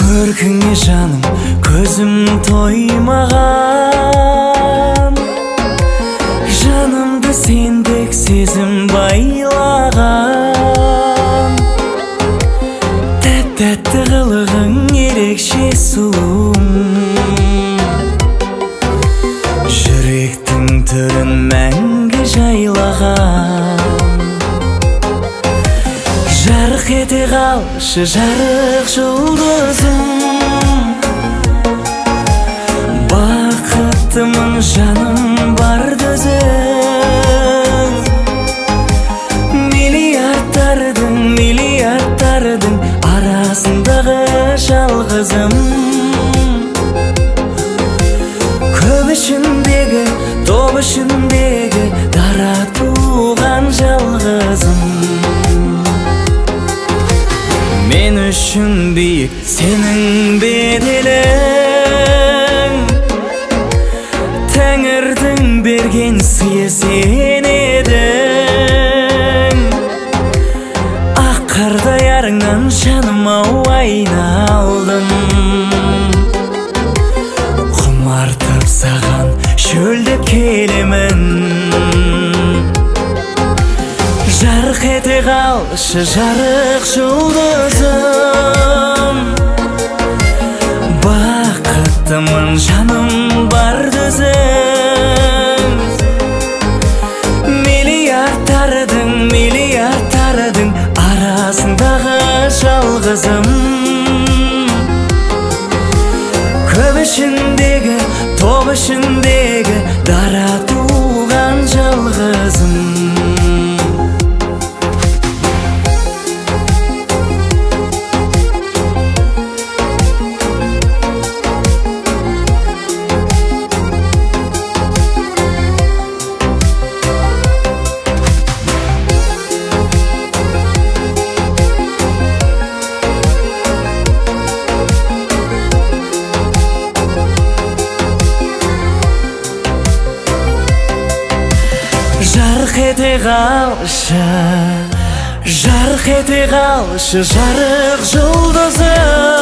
Көркіңе жаным көзім тоймаған, жанымды сендік сезім байлаған. Тәтті қылығың ерекше сұлуым, жүректің түрін мәңгі жайлаған. Жарық ете қалшы жарық жұлдызым, бақыттымын жаным бар дүзің. Миллиардтардың арасындағы жалғызым, көп ішіндегі топ ішіндегі дара туған жалғызым. Мен үшін биік сенің беделің, Тәңірдің берген сыйы сен едің. Ақ қардай арыңнан жаным-ау айналдым, құмартып саған шөлдеп келемін. Жарық ете қалшы жарық жұлдызым, бақыттымын жаным бар дүзің. Миллиардтардың арасындағы жалғызым, көп ішіндегі топ ішіндегі дара туған жалғызым. Жарық ете қалшы жарық жұлдызым,